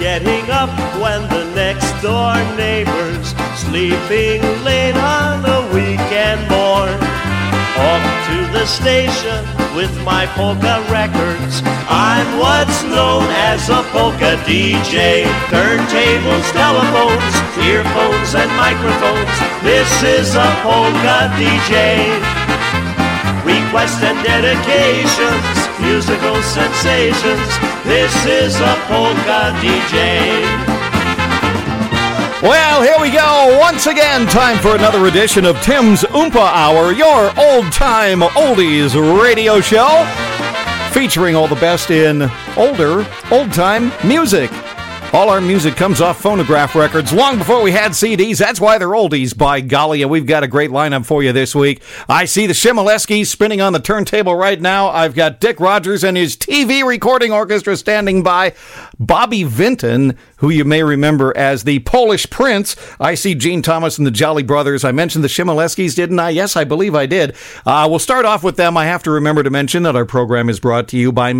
getting up when the next door neighbor's sleeping late on a weekend morn. Off to the station with my polka records. I'm what's known as a polka DJ. Turntables, telephones, earphones and microphones. This is a polka DJ. Requests and dedications, musical sensations. This is a polka DJ. Well, here we go. Once again, time for another edition of Tim's Oompa Hour, your old-time oldies radio show, featuring all the best in old-time music. All our music comes off phonograph records long before we had CDs. That's why they're oldies, by golly. And we've got a great lineup for you this week. I see the Shimoleski spinning on the turntable right now. I've got Dick Rogers and his TV recording orchestra standing by. Bobby Vinton, who you may remember as the Polish Prince. I see Gene Thomas and the Jolly Brothers. I mentioned the Shimoleskis, didn't I? Yes, I believe I did. We'll start off with them. I have to remember to mention that our program is brought to you by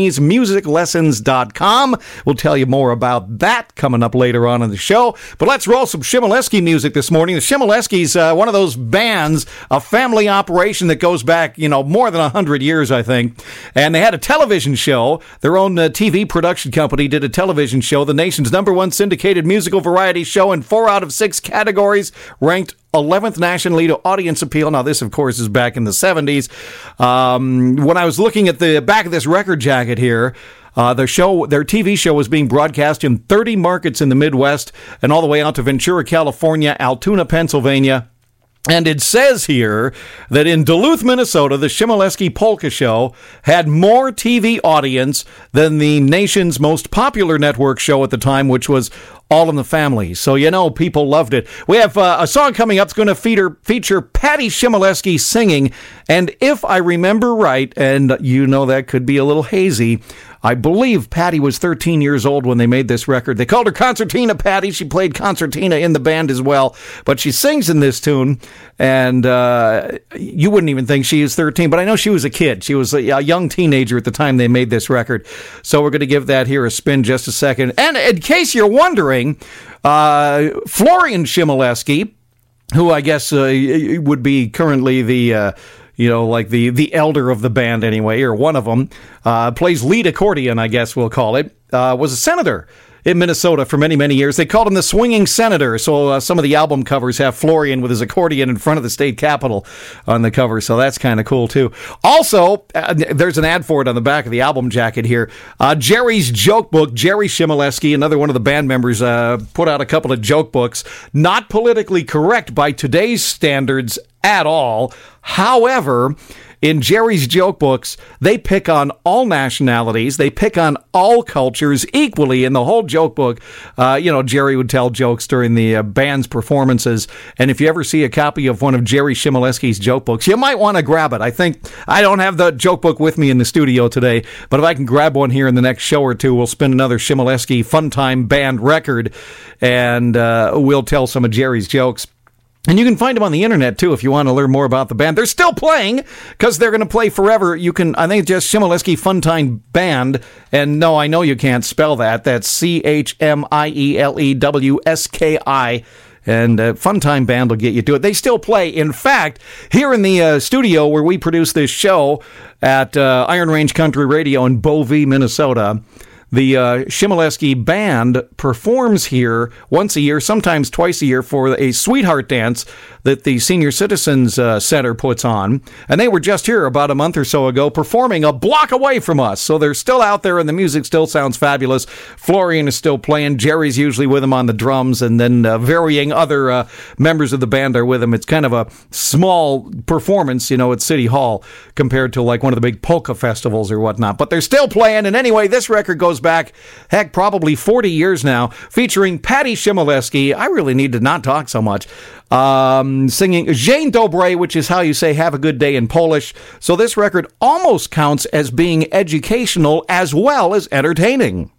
Melanie'sMusicLessons.com. We'll tell you more about that coming up later on in the show. But let's roll some Shimoleski music this morning. The Shimoleskis, one of those bands, a family operation that goes back, more than 100 years, I think. And they had a television show. Their own TV production company did a television show, the nation's #1 syndicated musical variety show in 4 out of 6 categories, ranked 11th nationally to audience appeal. Now, this, of course, is back in the 70s. When I was looking at the back of this record jacket here, their TV show was being broadcast in 30 markets in the Midwest and all the way out to Ventura, California, Altoona, Pennsylvania. And it says here that in Duluth, Minnesota, the Shimoleski Polka Show had more TV audience than the nation's most popular network show at the time, which was All in the Family. So, people loved it. We have a song coming up that's going to feature Patty Shimoleski singing. And if I remember right, and that could be a little hazy, I believe Patty was 13 years old when they made this record. They called her Concertina Patty. She played concertina in the band as well. But she sings in this tune, and you wouldn't even think she is 13. But I know she was a kid. She was a young teenager at the time they made this record. So we're going to give that here a spin just a second. And in case you're wondering, Florian Shimoleski, who I guess would be currently the... the elder of the band anyway, or one of them, plays lead accordion, I guess we'll call it, was a senator in Minnesota for many, many years. They called him the Swinging Senator, so some of the album covers have Florian with his accordion in front of the state capitol on the cover, so that's kind of cool, too. Also, there's an ad for it on the back of the album jacket here. Jerry's Joke Book, Jerry Shimoleski, another one of the band members, put out a couple of joke books, not politically correct by today's standards at all. However, in Jerry's joke books, they pick on all nationalities. They pick on all cultures equally in the whole joke book. Jerry would tell jokes during the band's performances. And if you ever see a copy of one of Jerry Shimoleski's joke books, you might want to grab it. I don't have the joke book with me in the studio today, but if I can grab one here in the next show or two, we'll spin another Shimoleski Fun Time Band record, and we'll tell some of Jerry's jokes. And you can find them on the internet, too, if you want to learn more about the band. They're still playing, because they're going to play forever. You can, I think, just Shimoleski Funtime Band. And no, I know you can't spell that. That's CHMIELEWSKI. And Funtime Band will get you to it. They still play. In fact, here in the studio where we produce this show at Iron Range Country Radio in Bovey, Minnesota, the Shimoleski Band performs here once a year, sometimes twice a year, for a Sweetheart Dance that the Senior Citizens Center puts on. And they were just here about a month or so ago performing a block away from us. So they're still out there and the music still sounds fabulous. Florian is still playing. Jerry's usually with him on the drums, and then varying other members of the band are with him. It's kind of a small performance, at City Hall compared to like one of the big polka festivals or whatnot. But they're still playing. And anyway, this record goes back, probably 40 years now, featuring Patty Shimoleski. I really need to not talk so much. Singing Dzień dobry, which is how you say have a good day in Polish. So this record almost counts as being educational as well as entertaining.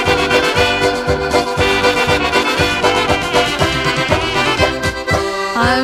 I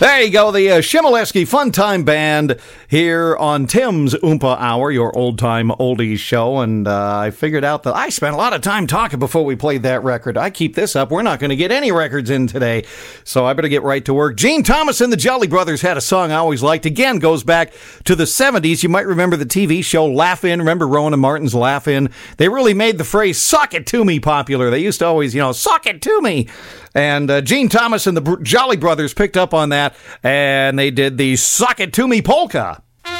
There you go, the Shimoleski Fun Time Band here on Tim's Oompa Hour, your old-time oldies show, and I figured out that I spent a lot of time talking before we played that record. I keep this up, we're not going to get any records in today, so I better get right to work. Gene Thomas and the Jolly Brothers had a song I always liked. Again, goes back to the 70s. You might remember the TV show Laugh-In. Remember Rowan and Martin's Laugh-In? They really made the phrase, "Sock it to me," popular. They used to always, "Sock it to me." And Gene Thomas and the Jolly Brothers picked up on that, and they did the "Sock It To Me" polka.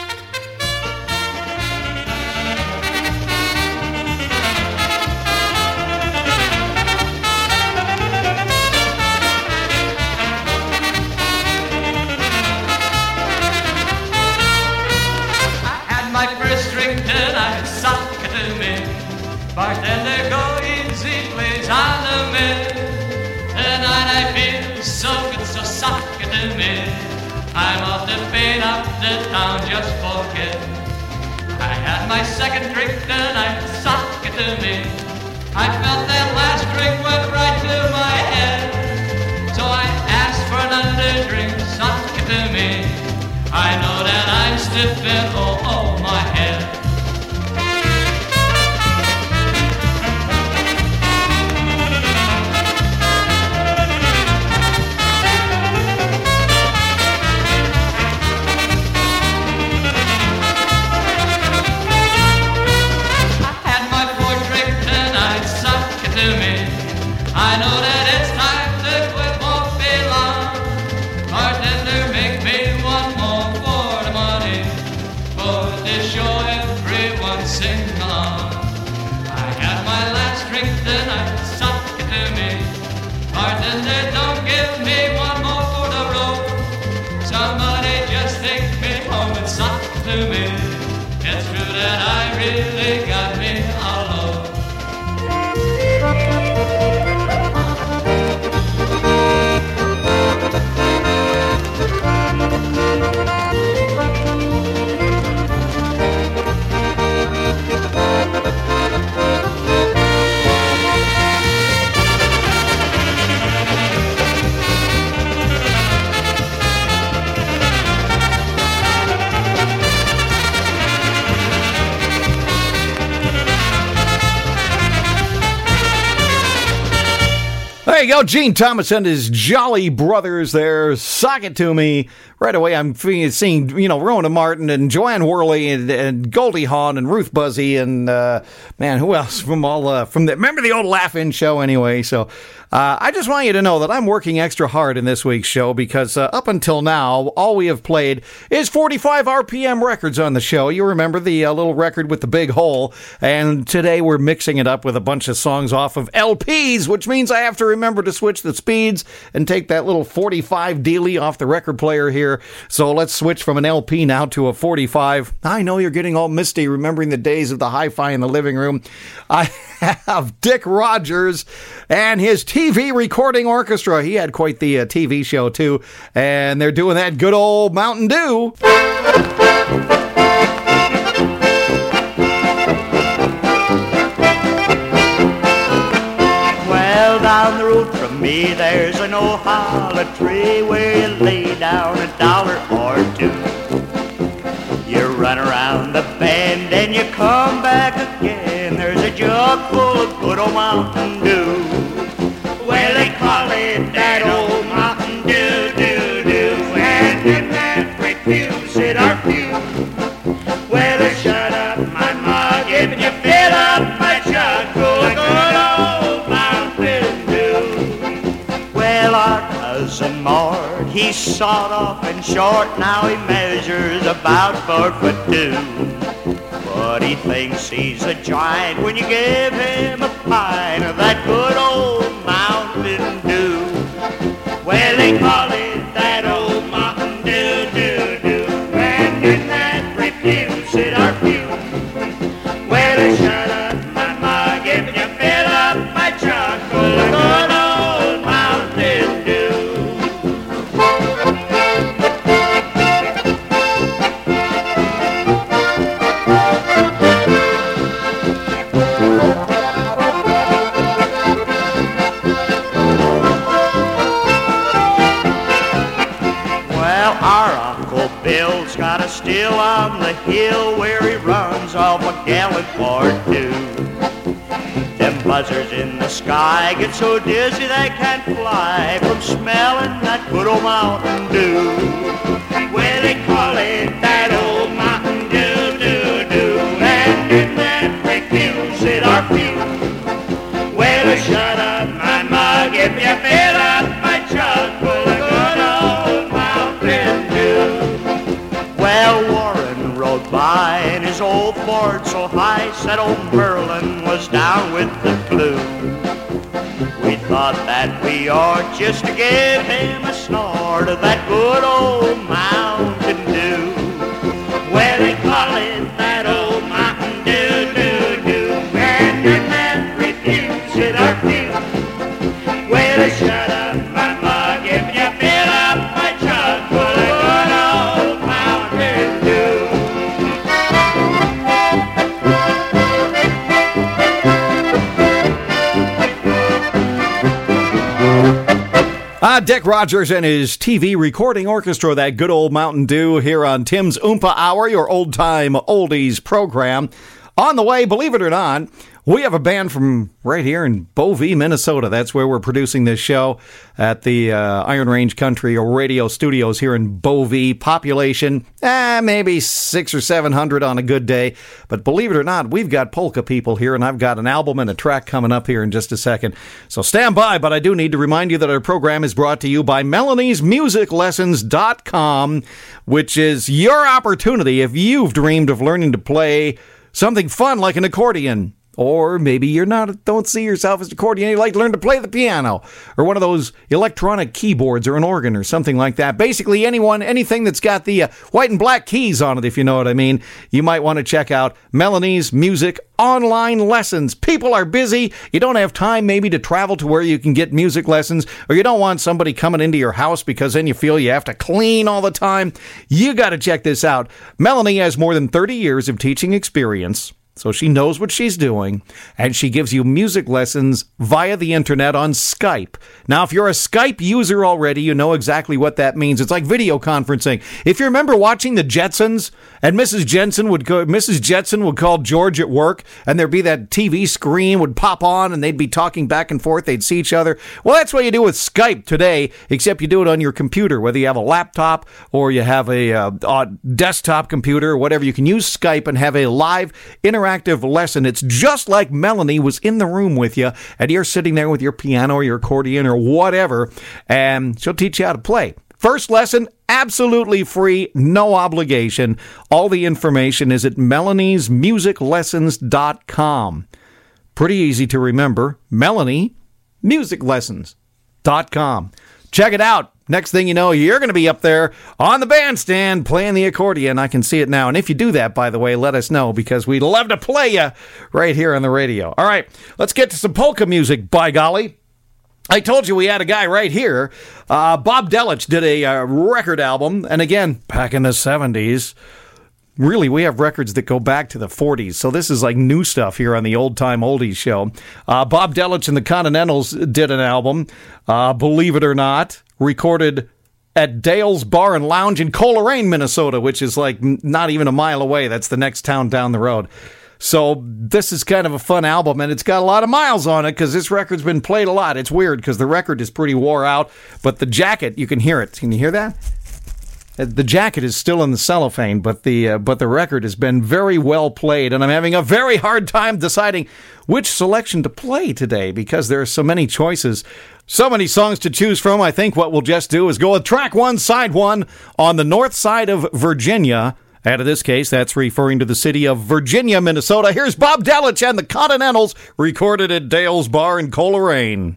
I had my first drink tonight, sock it to me. Bartender, go easy, please, on the minute. Tonight I feel so good, so sock it to me. I'm off to paint up the town, just forget. I had my second drink tonight, sock it to me. I felt that last drink went right to my head. So I asked for another drink, sock it to me. I know that I'm stiff and oh, my head. I know that it's time to quit, won't be long. Bartender, make me one more for the money. For this show, everyone sing along. I had my last drink tonight, sock it to me. Bartender, don't give me one more for the road. Somebody just take me home and sock it to me. It's true that I really got me all alone. There you go, Gene Thomas and his Jolly Brothers there. Sock it to me. Right away, I'm seeing, Rona Martin and Joanne Worley and Goldie Hawn and Ruth Buzzy and, man, who else remember the old Laugh-In show anyway? So, I just want you to know that I'm working extra hard in this week's show because up until now, all we have played is 45 RPM records on the show. You remember the little record with the big hole, and today we're mixing it up with a bunch of songs off of LPs, which means I have to remember to switch the speeds and take that little 45 dealie off the record player here. So let's switch from an LP now to a 45. I know you're getting all misty remembering the days of the hi-fi in the living room. I have Dick Rogers and his TV recording orchestra. He had quite the TV show too, and they're doing that good old Mountain Dew. Well, down the road from me there's an old hollow tree where you lay down $1 or two. You run around the bend and you come back again. There's a jug full of good old Mountain Dew. Well, they call it that old Mountain Dew, Dew, Dew. And them that refuse it are few. Well, they shut up my mug if you fill up my jug full of good old Mountain Dew. Well, our cousin Mort, he's sawed off and short. Now he measures about 4'2". But he thinks he's a giant when you give him a pint of that good old Mountain Dew. Well, they call it that old Mountain Dew, Dew, Dew. And in that refuse it are few. Well, they shut up my mug if you fill up my jug full of good old Mountain Dew. shot is still on the hill where he runs off a gallant or two. Them buzzards in the sky get so dizzy they can't fly from smelling that good old Mountain Dew. Well, they call it that old Mountain Dew, Dew, Dew, and in that refuse it or few. Well, shut up my mug if you fill up my jug full of good old Mountain Dew. Well, Warren rode by in his old Ford so high, said old Merlin was down with the flu. We thought that we ought just to give him a snort of that good old Mountain Dew. Well, they call it that old Mountain Dew, Dew, Dew, and you can't refuse it or few. Well, shut up my mug if you fill up my jug full of good old Mountain Dew. Dick Rogers and his TV recording orchestra, that good old Mountain Dew, here on Tim's Oompa Hour, your old-time oldies program. On the way, believe it or not, we have a band from right here in Bovey, Minnesota. That's where we're producing this show at the Iron Range Country Radio Studios here in Bovey. Population, maybe 600 or 700 on a good day. But believe it or not, we've got polka people here, and I've got an album and a track coming up here in just a second. So stand by, but I do need to remind you that our program is brought to you by Melanie'sMusicLessons.com, which is your opportunity if you've dreamed of learning to play something fun like an accordion. Or maybe don't see yourself as an accordion, you like to learn to play the piano, or one of those electronic keyboards, or an organ, or something like that. Basically, anything that's got the white and black keys on it, if you know what I mean. You might want to check out Melanie's Music Online Lessons. People are busy. You don't have time maybe to travel to where you can get music lessons, or you don't want somebody coming into your house because then you feel you have to clean all the time. You got to check this out. Melanie has more than 30 years of teaching experience, so she knows what she's doing, and she gives you music lessons via the internet on Skype. Now, if you're a Skype user already, you know exactly what that means. It's like video conferencing. If you remember watching the Jetsons, and Mrs. Jetson would call George at work, and there'd be that TV screen would pop on, and they'd be talking back and forth. They'd see each other. Well, that's what you do with Skype today, except you do it on your computer, whether you have a laptop or you have a desktop computer or whatever. You can use Skype and have a live interactive lesson. It's just like Melanie was in the room with you, and you're sitting there with your piano or your accordion or whatever, and she'll teach you how to play. First lesson, absolutely free, no obligation. All the information is at Melanie'sMusicLessons.com. Pretty easy to remember. MelanieMusicLessons.com. Check it out. Next thing you know, you're going to be up there on the bandstand playing the accordion. I can see it now. And if you do that, by the way, let us know, because we'd love to play you right here on the radio. All right, let's get to some polka music, by golly. I told you we had a guy right here. Bob Delich did a record album. And again, back in the 70s. Really, we have records that go back to the 40s, so this is like new stuff here on the Old Time Oldies show. Bob Delich and the Continentals did an album, believe it or not, recorded at Dale's Bar and Lounge in Coleraine, Minnesota, which is like not even a mile away. That's the next town down the road. So this is kind of a fun album, and it's got a lot of miles on it because this record's been played a lot. It's weird because the record is pretty wore out, but the jacket, you can hear it. Can you hear that? The jacket is still in the cellophane, but the record has been very well played, and I'm having a very hard time deciding which selection to play today because there are so many choices, so many songs to choose from. I think what we'll just do is go with track one, side one, on the north side of Virginia. And in this case, that's referring to the city of Virginia, Minnesota. Here's Bob Delich and the Continentals, recorded at Dale's Bar in Coleraine.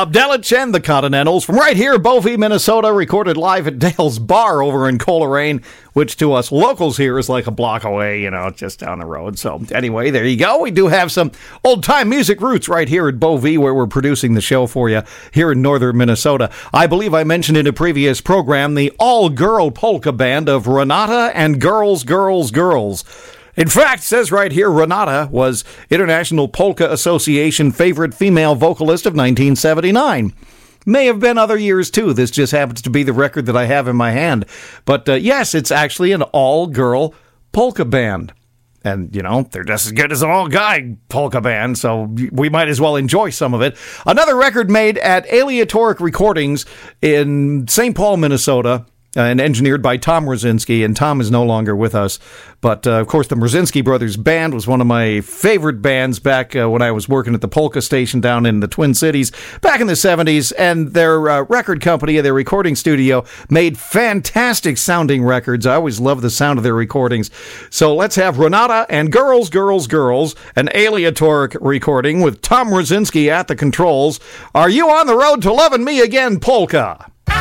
Bob Delich and the Continentals from right here, Bovey, Minnesota, recorded live at Dale's Bar over in Coleraine, which to us locals here is like a block away, just down the road. So anyway, there you go. We do have some old-time music roots right here at Bovey, where we're producing the show for you here in northern Minnesota. I believe I mentioned in a previous program the all-girl polka band of Renata and Girls, Girls, Girls. In fact, says right here, Renata was International Polka Association favorite female vocalist of 1979. May have been other years, too. This just happens to be the record that I have in my hand. But yes, it's actually an all-girl polka band. And, they're just as good as an all-guy polka band, so we might as well enjoy some of it. Another record made at Aleatoric Recordings in St. Paul, Minnesota, and engineered by Tom Rosinski, and Tom is no longer with us. But, of course, the Rosinski Brothers Band was one of my favorite bands back when I was working at the polka station down in the Twin Cities back in the 70s, and their record company, their recording studio, made fantastic sounding records. I always love the sound of their recordings. So let's have Renata and Girls, Girls, Girls, an Aleatoric recording with Tom Rosinski at the controls. Are You on the Road to Lovin' Me Again, Polka?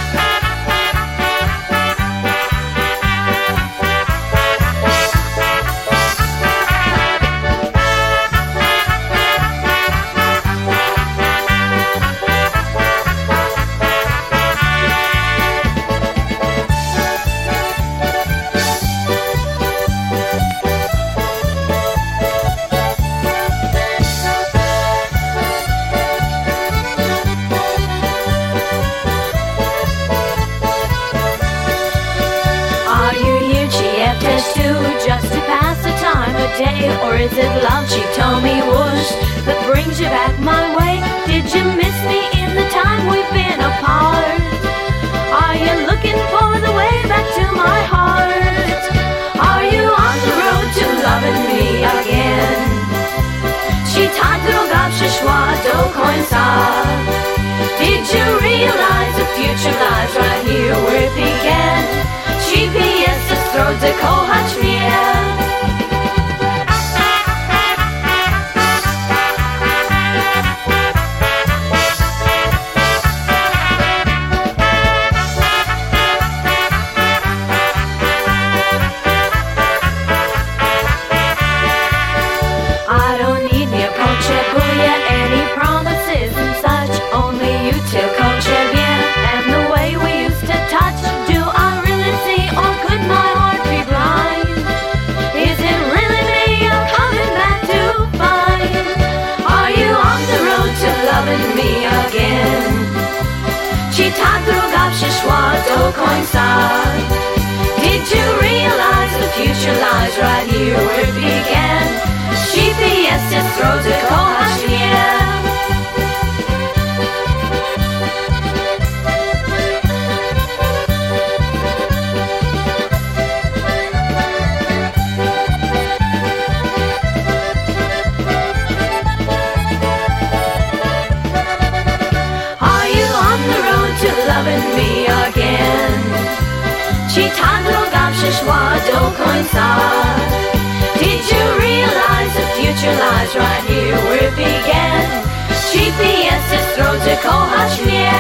Or is it love she told me was that brings you back my way? Did you miss me in the time we've been apart? Are you looking for the way back to my heart? Are you on the road to loving me again? Świta droga przyszła do końca. Did you realize the future lies right here where it began? GPS jest drodze kochać mnie. Do końca. Did you realize the future lies right here where it began? GPS jest drodze kochać mnie. Are you on the road to loving me again? Czy ta droga przyszła do końca? Did you realize the future lies right here where it began? GPS jest drodze kochać mnie.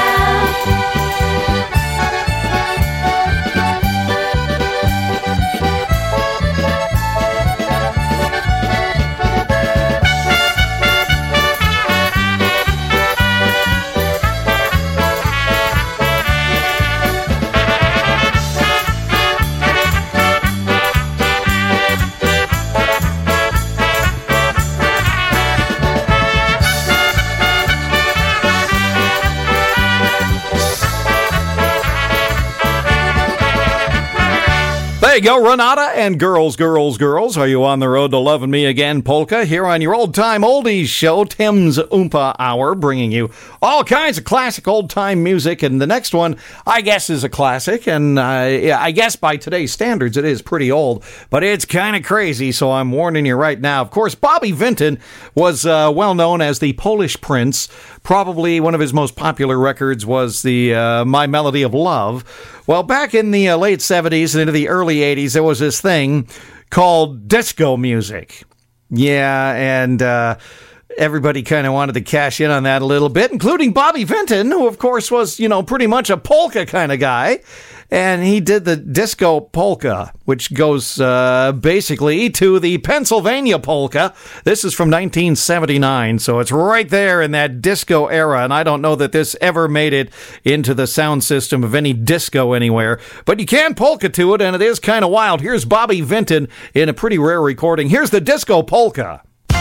There you go, Renata and Girls, Girls, Girls. Are you on the road to loving me again, polka? Here on your old-time oldies show, Tim's Oompa Hour, bringing you all kinds of classic old-time music. And the next one, I guess, is a classic. And I guess by today's standards, it is pretty old. But it's kind of crazy, so I'm warning you right now. Of course, Bobby Vinton was well known as the Polish Prince. Probably one of his most popular records was the My Melody of Love. Well, back in the late 70s and into the early 80s, there was this thing called disco music. Yeah, and everybody kind of wanted to cash in on that a little bit, including Bobby Vinton, who, of course, was, pretty much a polka kind of guy. And he did the disco polka, which goes basically to the Pennsylvania polka. This is from 1979, so it's right there in that disco era. And I don't know that this ever made it into the sound system of any disco anywhere. But you can polka to it, and it is kind of wild. Here's Bobby Vinton in a pretty rare recording. Here's the disco polka.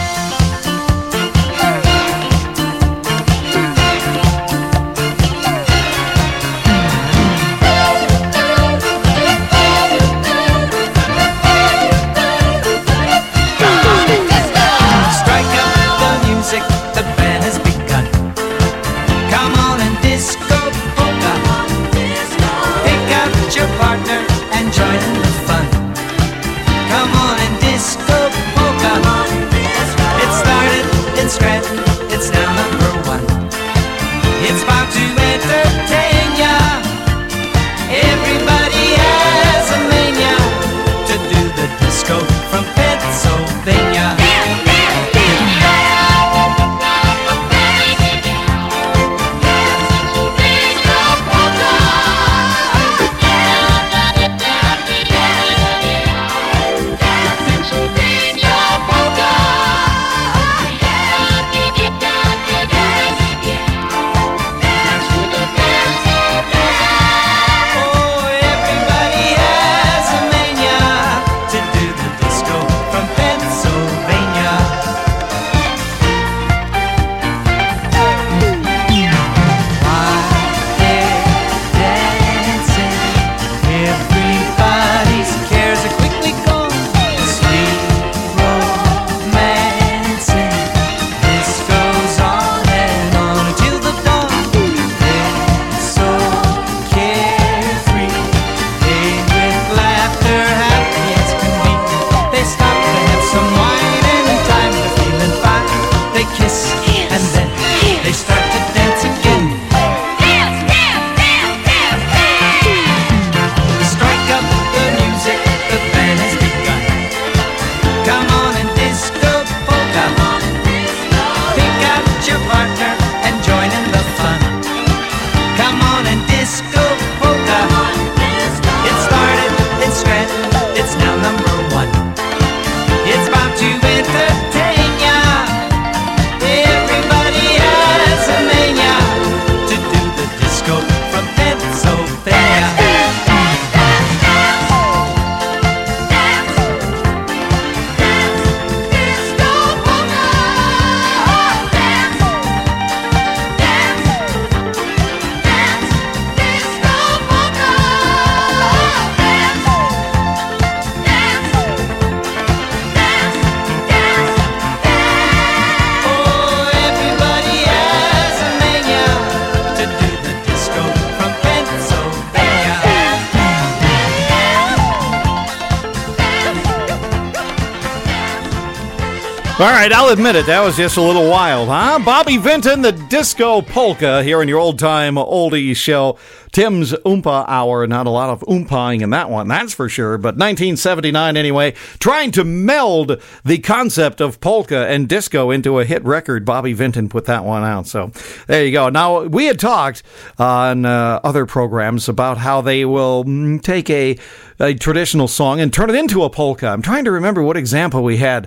All right, I'll admit it. That was just a little wild, huh? Bobby Vinton, the disco polka, here in your old-time oldies show. Tim's Oompa Hour. Not a lot of oompaing in that one, that's for sure. But 1979 anyway, trying to meld the concept of polka and disco into a hit record. Bobby Vinton put that one out. So there you go. Now, we had talked on other programs about how they will take a traditional song and turn it into a polka. I'm trying to remember what example we had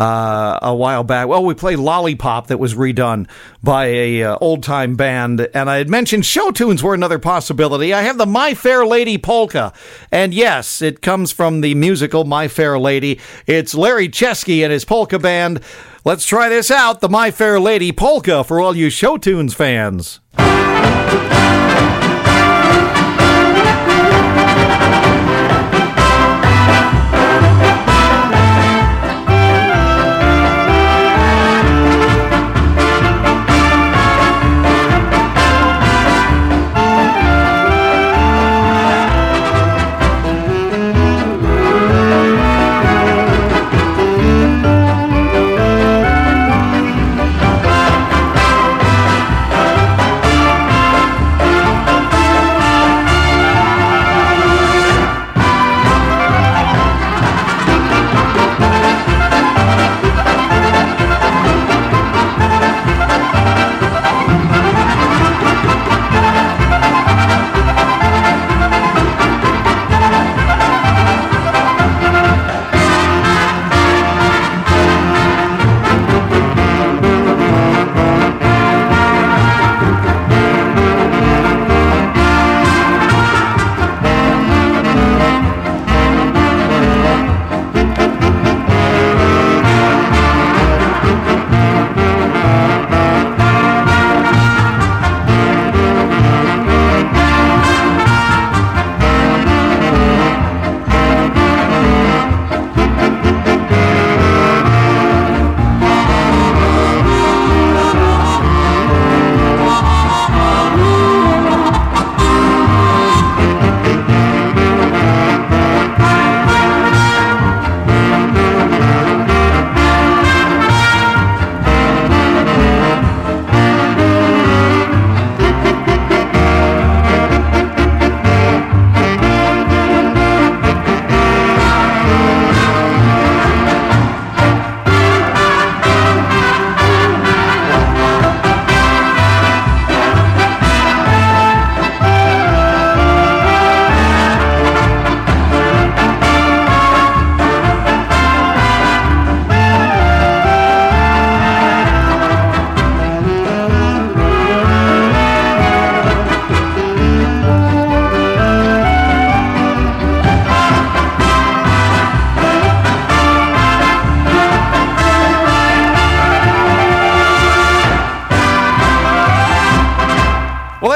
a while back. Well, we played Lollipop that was redone by a old-time band, and I had mentioned show tunes were another possibility. I have the My Fair Lady polka, and yes, it comes from the musical My Fair Lady. It's Larry Chesky and his polka band. Let's try this out, the My Fair Lady polka for all you show tunes fans.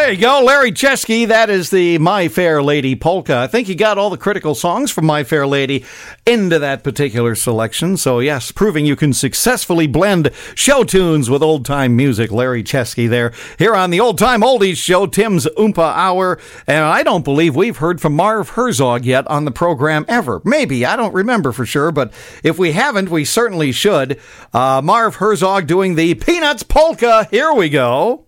There you go, Larry Chesky. That is the My Fair Lady polka. I think you got all the critical songs from My Fair Lady into that particular selection. So, yes, proving you can successfully blend show tunes with old-time music. Larry Chesky there. Here on the Old Time Oldies Show, Tim's Oompa Hour. And I don't believe we've heard from Marv Herzog yet on the program ever. Maybe. I don't remember for sure. But if we haven't, we certainly should. Marv Herzog doing the Peanuts Polka. Here we go.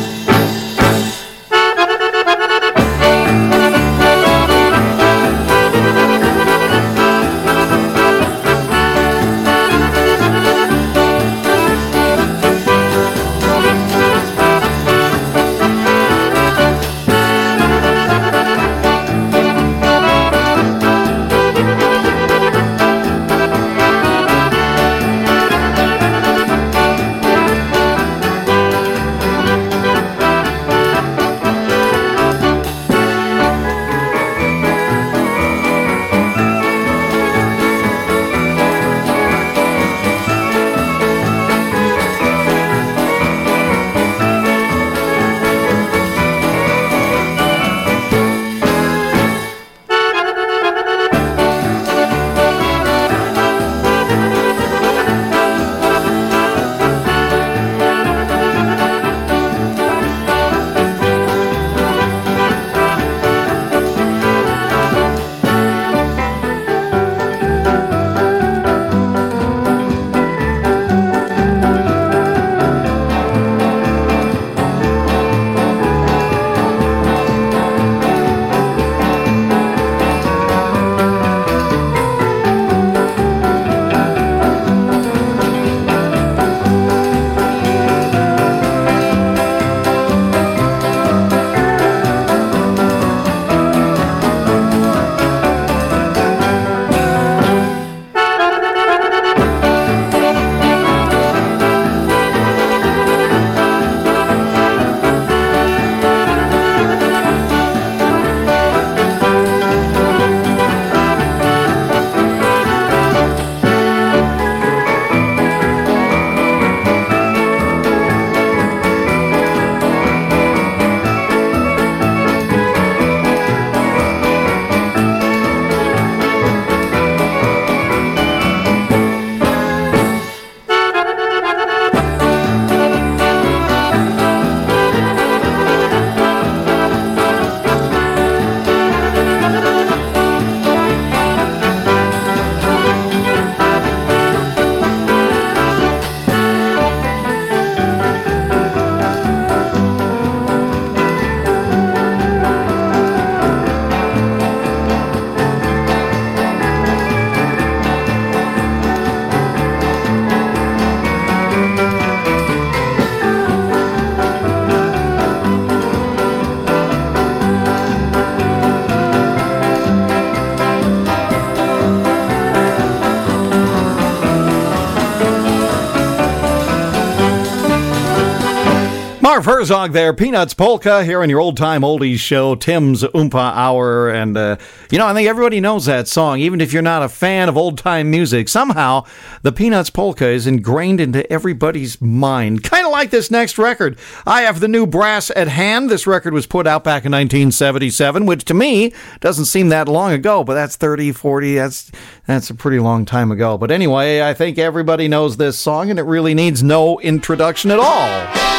Marv Herzog there, Peanuts Polka, here on your Old Time Oldies Show, Tim's Oompa Hour. And, I think everybody knows that song, even if you're not a fan of old-time music. Somehow, the Peanuts Polka is ingrained into everybody's mind. Kind of like this next record. I have the new Brass at Hand. This record was put out back in 1977, which to me doesn't seem that long ago, but that's 30, 40, that's a pretty long time ago. But anyway, I think everybody knows this song, and it really needs no introduction at all.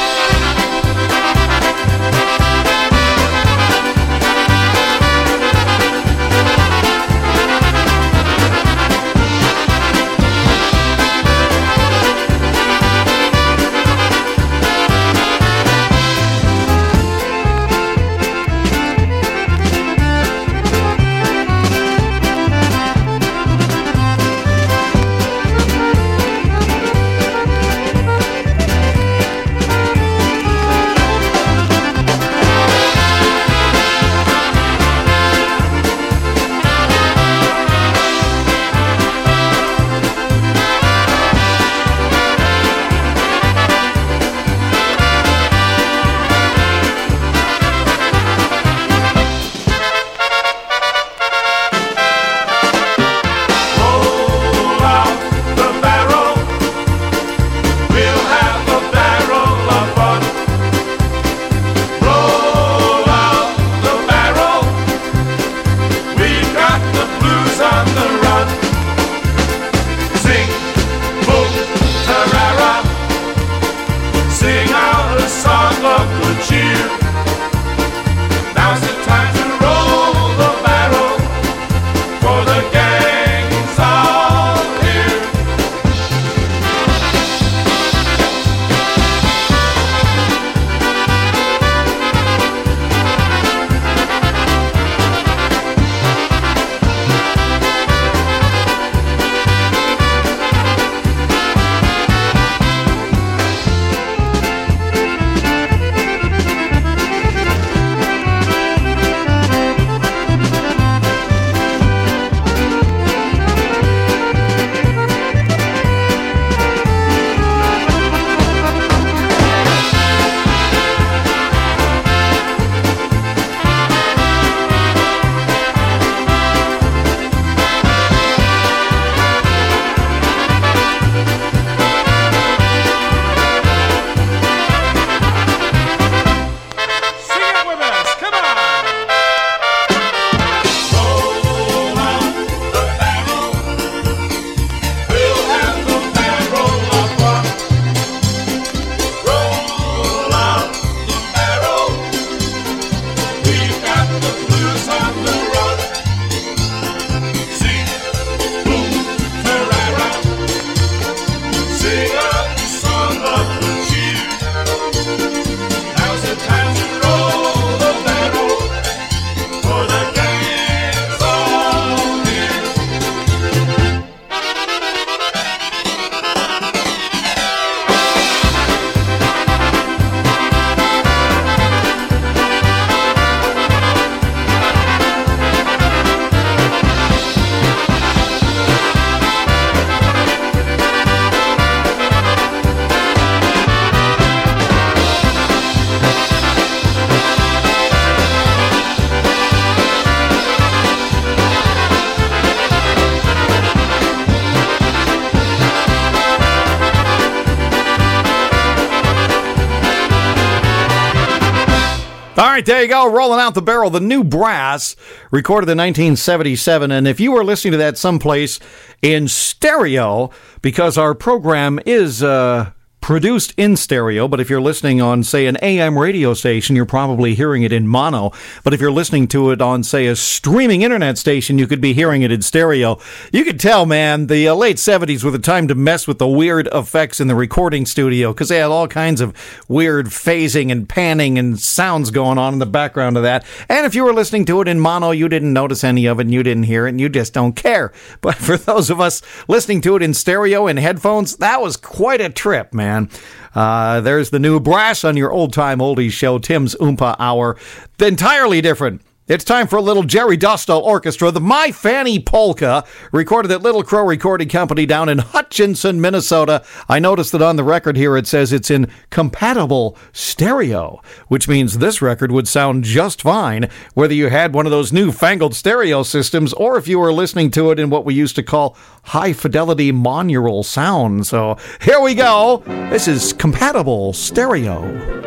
right, there you go. Rolling out the barrel. The New Brass, recorded in 1977. And if you were listening to that someplace in stereo, because our program is produced in stereo, but if you're listening on, say, an AM radio station, you're probably hearing it in mono. But if you're listening to it on, say, a streaming internet station, you could be hearing it in stereo. You could tell, man, the late 70s were the time to mess with the weird effects in the recording studio, because they had all kinds of weird phasing and panning and sounds going on in the background of that. And if you were listening to it in mono, you didn't notice any of it, and you didn't hear it, and you just don't care. But for those of us listening to it in stereo in headphones, that was quite a trip, man. There's the New Brass on your Old Time Oldies show, Tim's Oompa Hour. Entirely different. It's time for a little Jerry Dostal Orchestra, the My Fanny Polka, recorded at Little Crow Recording Company down in Hutchinson, Minnesota. I noticed that on the record here it says it's in compatible stereo, which means this record would sound just fine whether you had one of those newfangled stereo systems or if you were listening to it in what we used to call high-fidelity monaural sound. So here we go. This is compatible stereo.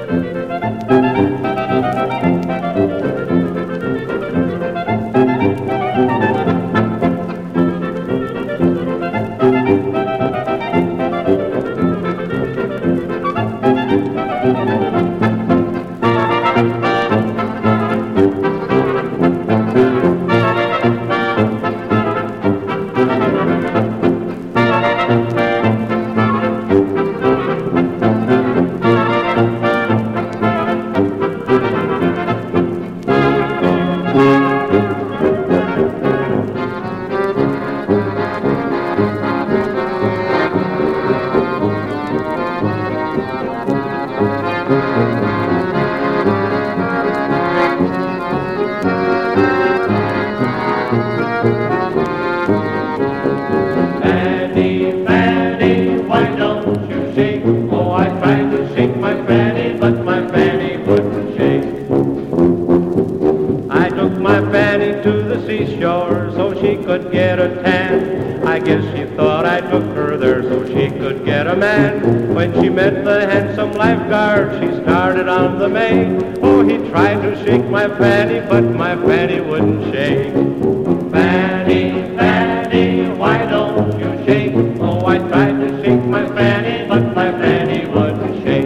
When she met the handsome lifeguard, she started on the make. Oh, he tried to shake my fanny, but my fanny wouldn't shake. Fanny, Fanny, why don't you shake? Oh, I tried to shake my fanny, but my fanny wouldn't shake.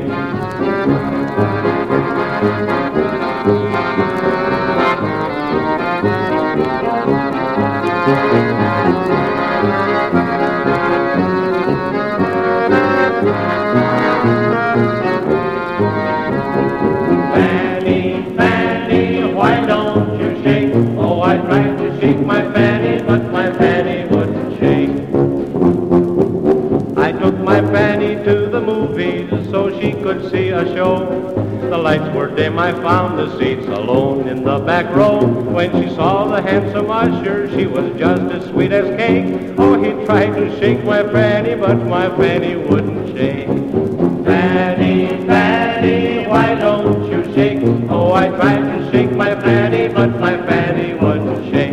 Could see a show. The lights were dim, I found the seats alone in the back row. When she saw the handsome usher, she was just as sweet as cake. Oh, he tried to shake my fanny, but my fanny wouldn't shake. Fanny, Fanny, why don't you shake? Oh, I tried to shake my fanny, but my fanny wouldn't shake.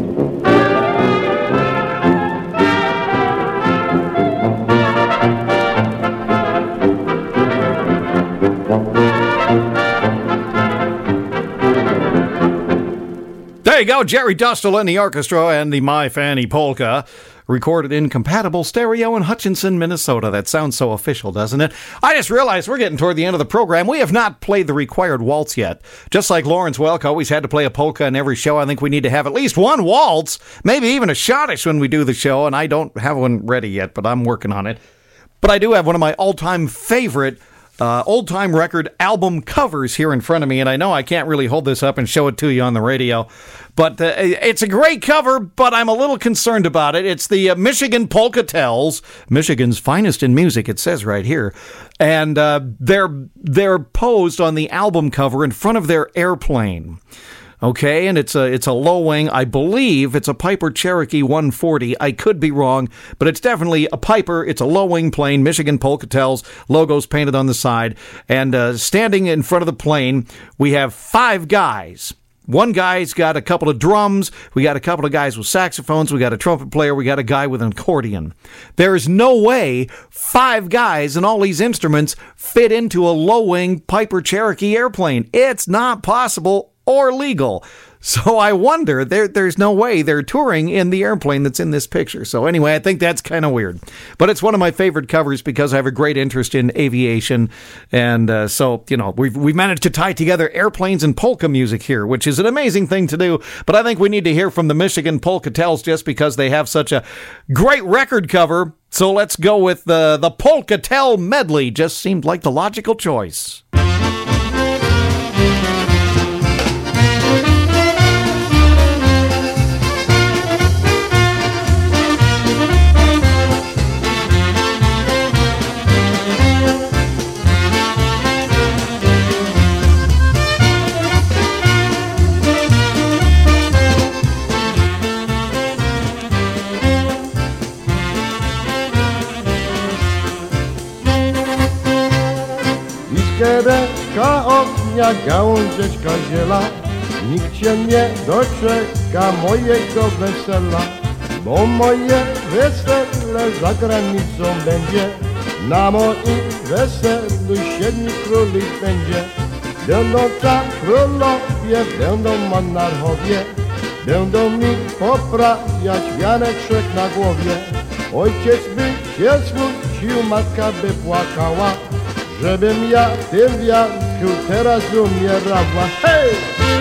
There you go, Jerry Dostal and the orchestra and the My Fanny Polka, recorded in compatible stereo in Hutchinson, Minnesota. That sounds so official, doesn't it? I just realized we're getting toward the end of the program. We have not played the required waltz yet. Just like Lawrence Welk always had to play a polka in every show, I think we need to have at least one waltz, maybe even a schottisch when we do the show, and I don't have one ready yet, but I'm working on it. But I do have one of my all-time favorite old-time record album covers here in front of me, and I know I can't really hold this up and show it to you on the radio, but it's a great cover, but I'm a little concerned about it. It's the Michigan Polka-Tels, Michigan's finest in music, it says right here, and they're posed on the album cover in front of their airplane. Okay, and it's a low wing. I believe it's a Piper Cherokee 140. I could be wrong, but it's definitely a Piper. It's a low wing plane. Michigan Polka-Tels, logos painted on the side. And standing in front of the plane, we have 5 guys. One guy's got a couple of drums. We got a couple of guys with saxophones. We got a trumpet player. We got a guy with an accordion. There is no way 5 guys and all these instruments fit into a low-wing Piper Cherokee airplane. It's not possible or legal. So I wonder, there's no way they're touring in the airplane that's in this picture. So anyway, I think that's kind of weird. But it's one of my favorite covers because I have a great interest in aviation. And so, you know, we've managed to tie together airplanes and polka music here, which is an amazing thing to do. But I think we need to hear from the Michigan Polkatels just because they have such a great record cover. So let's go with the Polkatel medley. Just seemed like the logical choice. Iskiereczka ognia, gałązeczka ziela, nikt się nie doczeka mojego wesela, bo moje wesele za granicą będzie. Na moim weselu 7 króli będzie. Będą tam królowie, będą monarchowie, będą mi poprawiać wianeczek na głowie. Ojciec by się smucił, matka by płakała, żebym ja w tym wiatru teraz umierała. Hej!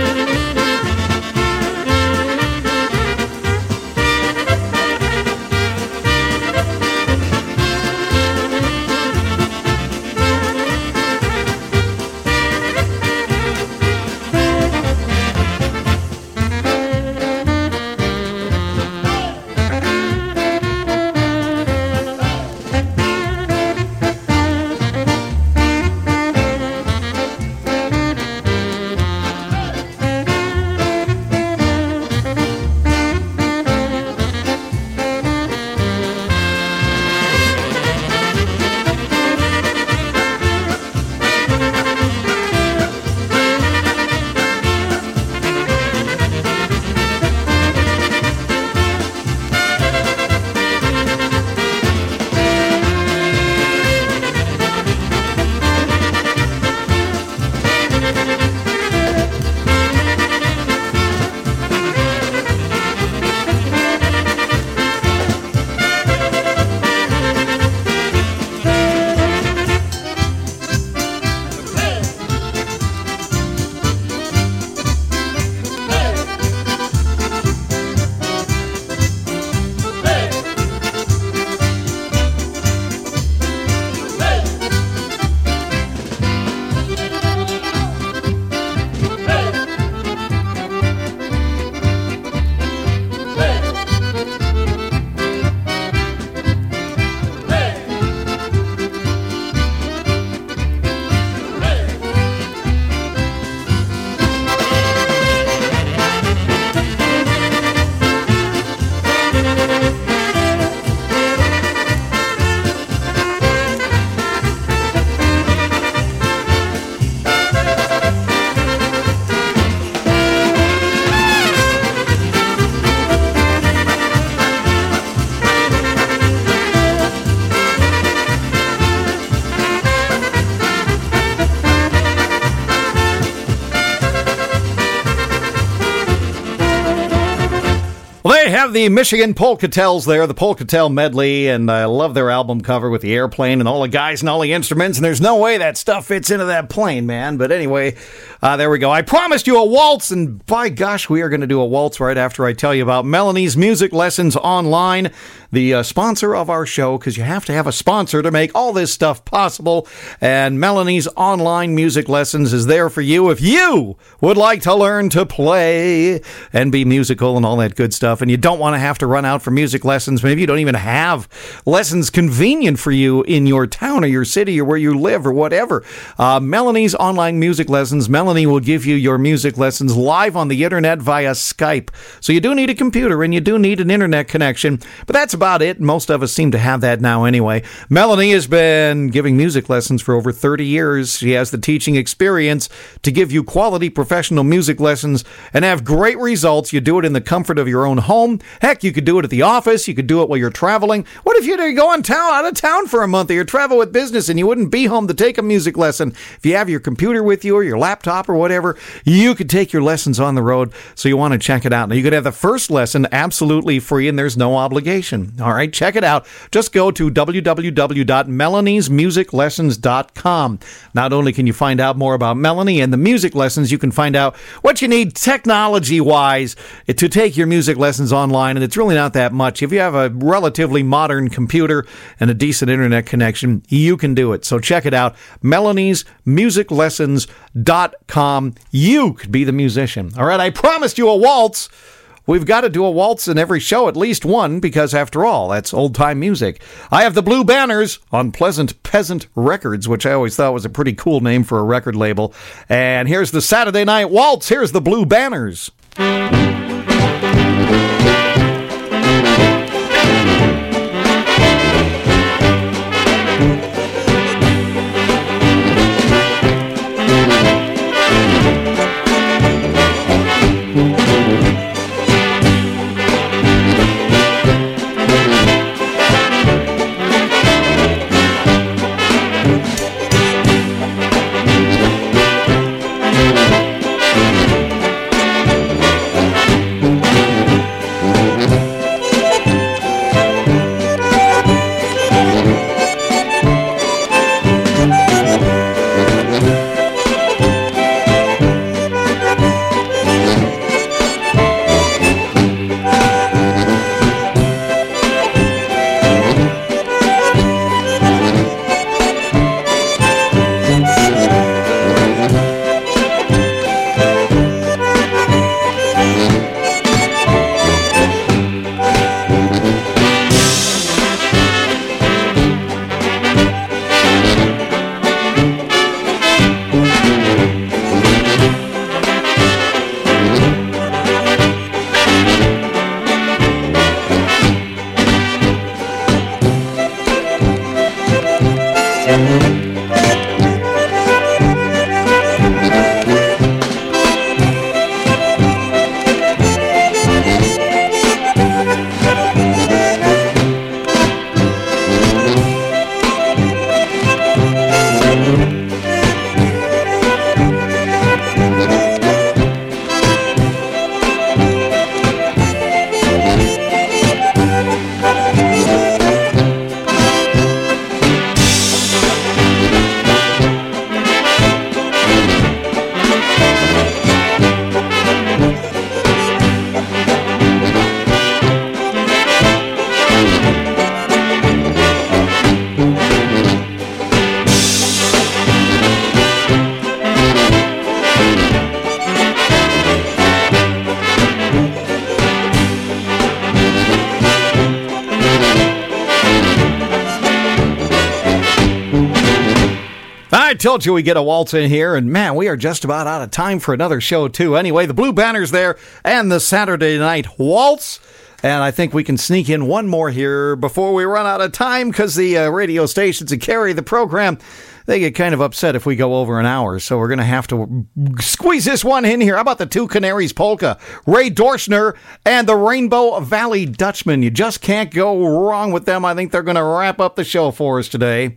They have the Michigan Polkatels there, the Polkatel medley, and I love their album cover with the airplane and all the guys and all the instruments, and there's no way that stuff fits into that plane, man. But anyway, there we go. I promised you a waltz, and by gosh, we are going to do a waltz right after I tell you about Melanie's Music Lessons Online, the sponsor of our show, because you have to have a sponsor to make all this stuff possible, and Melanie's Online Music Lessons is there for you if you would like to learn to play and be musical and all that good stuff, and you don't want to have to run out for music lessons. Maybe you don't even have lessons convenient for you in your town or your city or where you live or whatever. Melanie's Online Music Lessons, Melanie Melanie will give you your music lessons live on the internet via Skype. So you do need a computer and you do need an internet connection, but that's about it. Most of us seem to have that now anyway. Melanie has been giving music lessons for over 30 years. She has the teaching experience to give you quality professional music lessons and have great results. You do it in the comfort of your own home. Heck, you could do it at the office. You could do it while you're traveling. What if you go out of town for a month or you travel with business and you wouldn't be home to take a music lesson? If you have your computer with you or your laptop or whatever, you could take your lessons on the road. So you want to check it out. Now, you could have the first lesson absolutely free and there's no obligation. All right, check it out. Just go to www.melaniesmusiclessons.com. Not only can you find out more about Melanie and the music lessons, you can find out what you need technology-wise to take your music lessons online, and it's really not that much. If you have a relatively modern computer and a decent internet connection, you can do it. So check it out, melaniesmusiclessons.com. You could be the musician. All right, I promised you a waltz. We've got to do a waltz in every show, at least one, because after all, that's old-time music. I have the Blue Banners on Pleasant Peasant Records, which I always thought was a pretty cool name for a record label. And here's the Saturday Night Waltz. Here's the Blue Banners. I told you we get a waltz in here, and man, we are just about out of time for another show, too. Anyway, the Blue Banners there and the Saturday Night Waltz. And I think we can sneak in one more here before we run out of time, because the radio stations that carry the program, they get kind of upset if we go over an hour. So we're going to have to squeeze this one in here. How about the Two Canaries Polka? Ray Dorschner and the Rainbow Valley Dutchman. You just can't go wrong with them. I think they're going to wrap up the show for us today.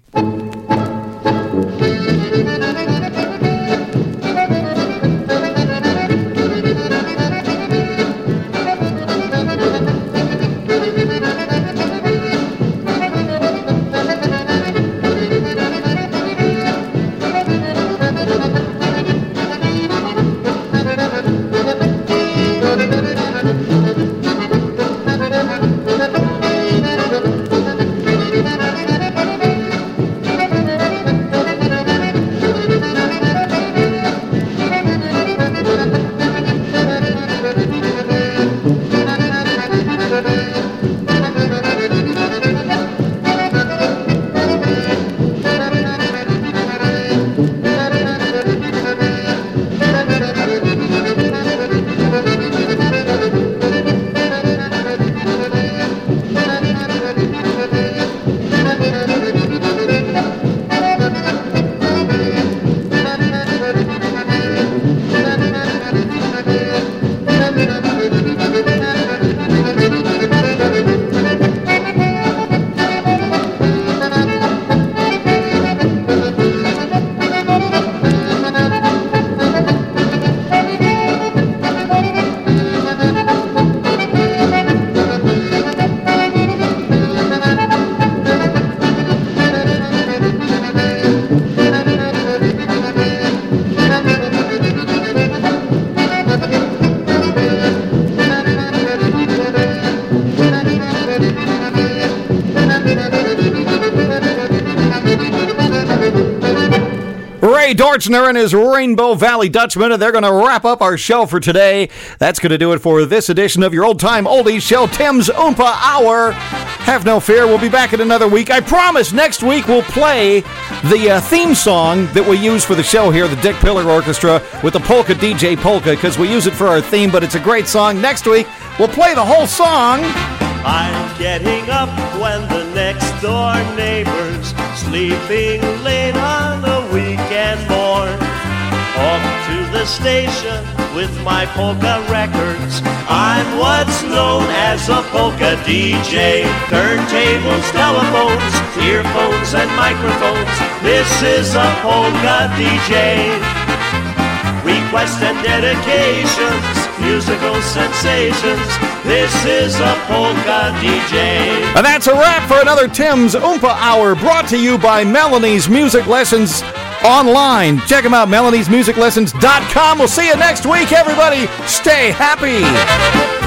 Fortuner and his Rainbow Valley Dutchman, and they're going to wrap up our show for today. That's going to do it for this edition of your old-time oldies show, Tim's Oompa Hour. Have no fear, we'll be back in another week. I promise next week we'll play the theme song that we use for the show here, the Dick Pillar Orchestra, with the Polka DJ Polka, because we use it for our theme, but it's a great song. Next week, we'll play the whole song. I'm getting up when the next door neighbor's sleeping late on a weekend morn. Off to the station with my polka records. I'm what's known as a polka DJ. Turntables, telephones, earphones, and microphones. This is a polka DJ. Requests and dedications, musical sensations. This is a polka DJ. And that's a wrap for another Tim's Oompa Hour, brought to you by Melanie's Music Lessons online. Check them out, melaniesmusiclessons.com. We'll see you next week, everybody. Stay happy.